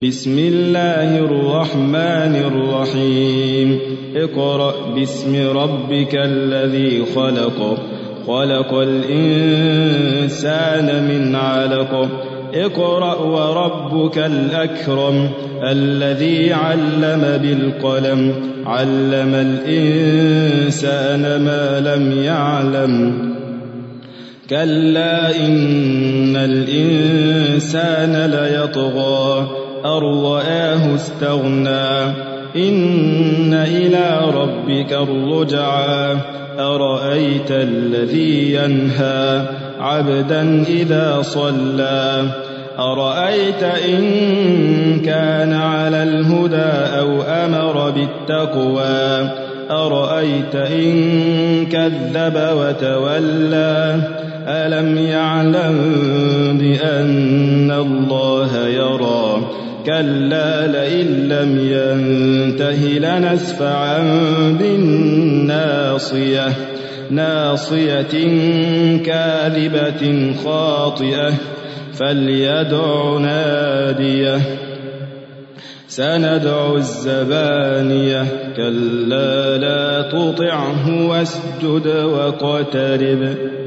بسم الله الرحمن الرحيم اقرأ باسم ربك الذي خلق خلق الإنسان من علق اقرأ وربك الأكرم الذي علم بالقلم علم الإنسان ما لم يعلم كلا إن الإنسان ليطغى أن رآه استغنى إن إلى ربك الرجعى أرأيت الذي ينهى عبدا إذا صلى أرأيت إن كان على الهدى أو أمر بالتقوى أرأيت إن كذب وتولى ألم يعلم بأن الله يرى كلا لئن لم ينته لنسفعا بالناصية ناصية كاذبة خاطئة فليدع ناديه سندع الزبانية كلا لا تطعه واسجد واقترب